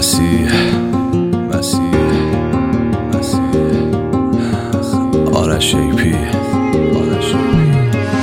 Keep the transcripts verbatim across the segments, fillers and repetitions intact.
مسیح مسیح مسیح آرش ای پی آرش ای پی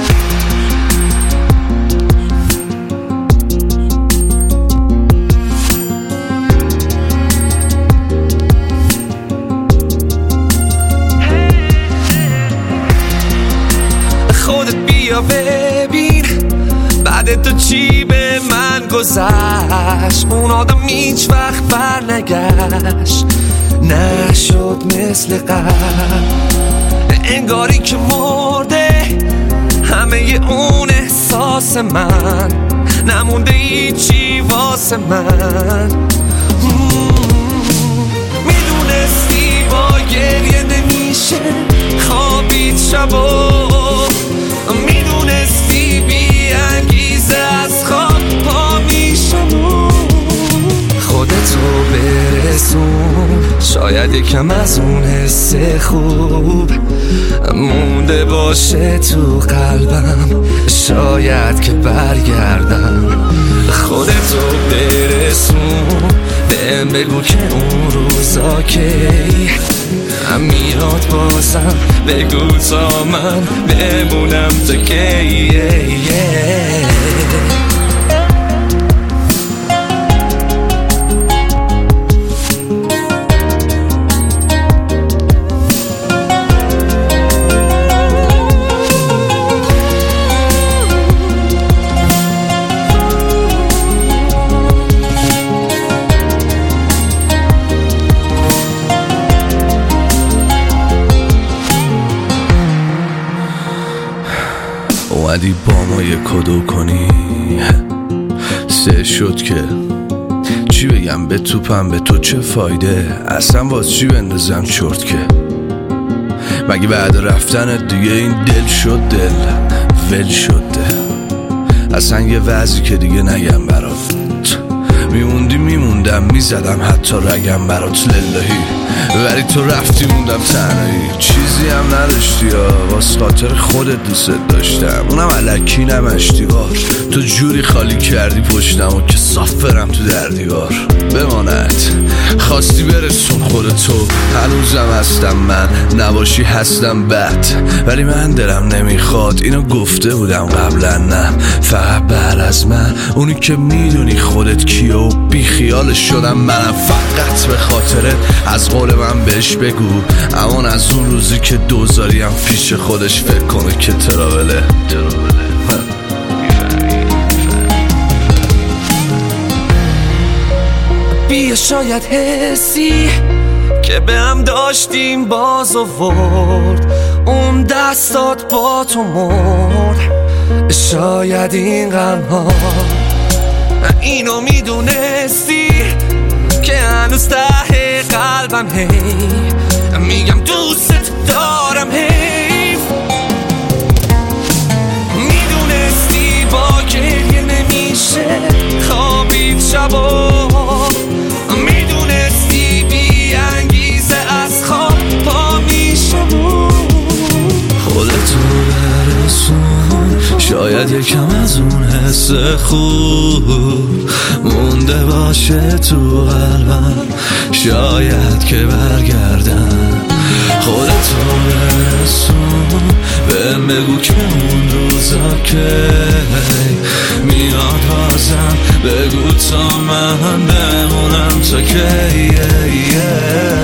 خودت بیا ببین بعد تو چی به من گذشت. اون آدم هیچ وقت بر نگشت، نشد مثل قبل، انگاری که مرده همه اون احساس من، نمونده هیچی واسه من. میدونستی با گریه نمیشه خوابید شبا، میدونستی بی انگیزه از خواب پا میشم. خودتو برسون، شاید یکم از اون حس خوب مونده باشه تو قلبم، شاید که برگردم. خودتو برسون، بهم بگو که اون روزا کی میاد بازم، بگو تا من بمونم تا کی. اومدی با ما یه کدو کنی، سه شد که چی بگم به توپم، به تو چه فایده، اصلا باز چی بندازم چرت که مگه بعد رفتنت دیگه این دل شد دل ول شد دل. اصلا یه وضعی که دیگه نگم برات، میموندی میموندم میزدم حتی رگم برات للهی، ولی تو رفتی موندم تنهایی، چیزی هم نداشتی یا واس خاطر خودت دوست داشتم، اونم الکی نمشتی وار، تو جوری خالی کردی پشتم و که صاف برم تو در دیوار. بماند خواستی برسون خودتو، هنوزم هستم من، نباشی هستم بد، ولی من دلم نمیخواد، اینو گفته بودم قبلا، نه فقط بعد از من اونی که میدونی خودت کیه و بی خیالش شدم منم، فقط به خاطرت از قول من بهش بگو امان از اون روزی که دوزاریم پیش خودش فکر کنه که تراوله تراوله. بیا شاید حسی که به هم داشتیم باز آورد، اون دستات با تو مرد، شاید این غم ها اینو میدونستی که هنوز ته قلبم هی میگم دوست دارم، حیف میدونستی با گریه نمیشه خوابید شبا، میدونستی بی انگیزه از خواب پا میشم. خودتو برسون، شاید یکم از اون حس خوب مونده باشه تو قلبم، شاید که برگردم. خودتو برسون، بهم بگو که اون روزا که میاد بازم، بگو تا من بمونم تا که